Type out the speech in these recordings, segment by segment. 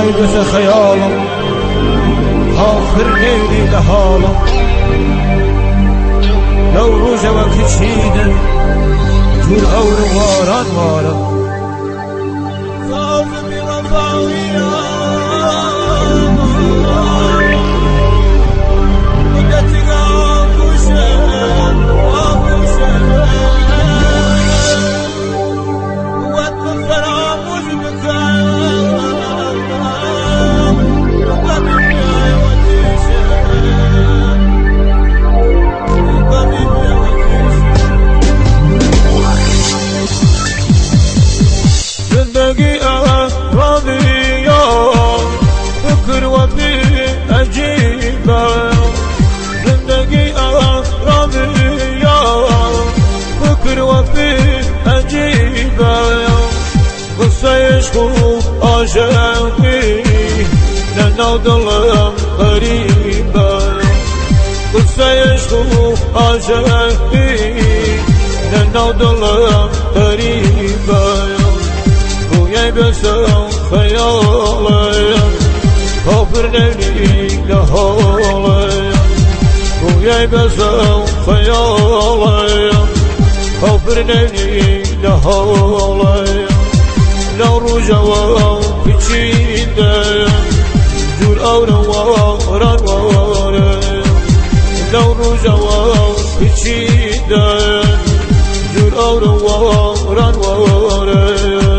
بس خيالم آخر ليلي لحالم لو روز وقت چیده جور اور واران وارم صاف بوفاوية عاشقي لأنه ظلم غريبة قصة يشكو عاشقي لأنه ظلم غريبة وياي بسم خيالي خبر ليلي لحالي وياي بسم خيالي خبر ليلي لحالي لو رجوا بچیده جور آوران واره لو رجوا بچیده جور آوران واره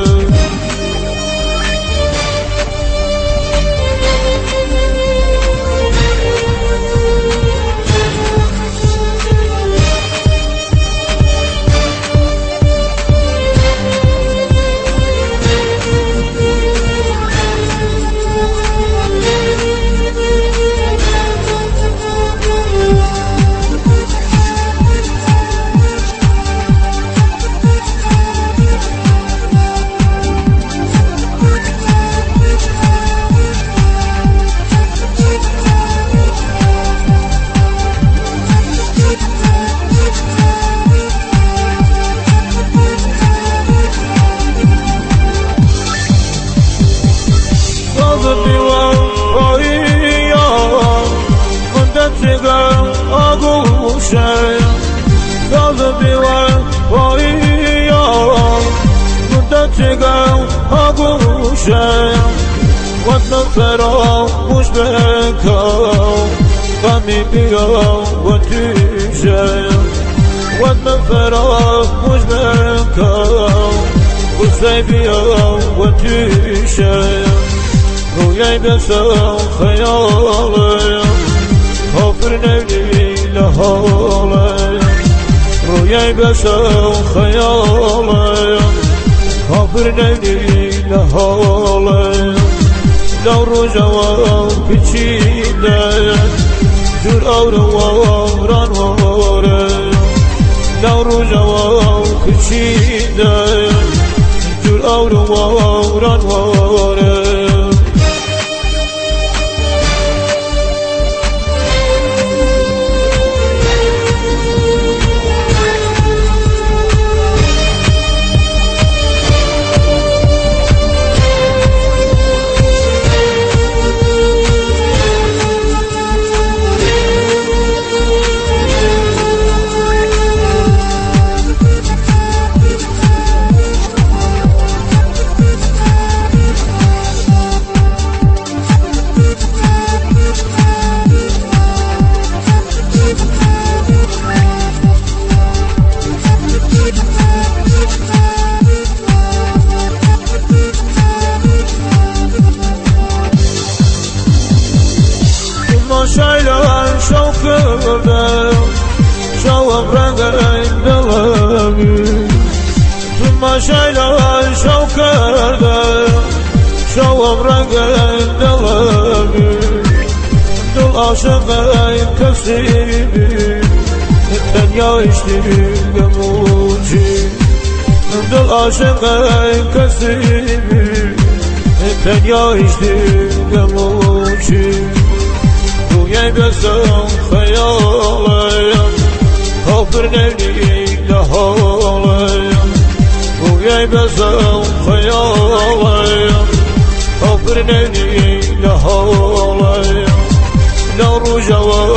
فراموش بکن غمی بیا و توشه وطن فراموش بکن غصه بیا و توشه رویای بسم خیالی خبر لیلی لحالی رویای بسم خیالی خبر لیلی لحالی لو رجوا بچیده جور آوران واره لو رجوا بچیده جور آوران واره شایلان شو کردم شوم رنگ دلمی ثم شایلان شو کردم شوم رنگ دلمی دل عاشق کسی بی تنیا اشتیگم موچی دل عاشق کسی بی تنیا اشتیگم موچی رویای بسم خیالی خبر لیلی لحالی رویای بسم خیالی خبر برنني لهولا لرجوا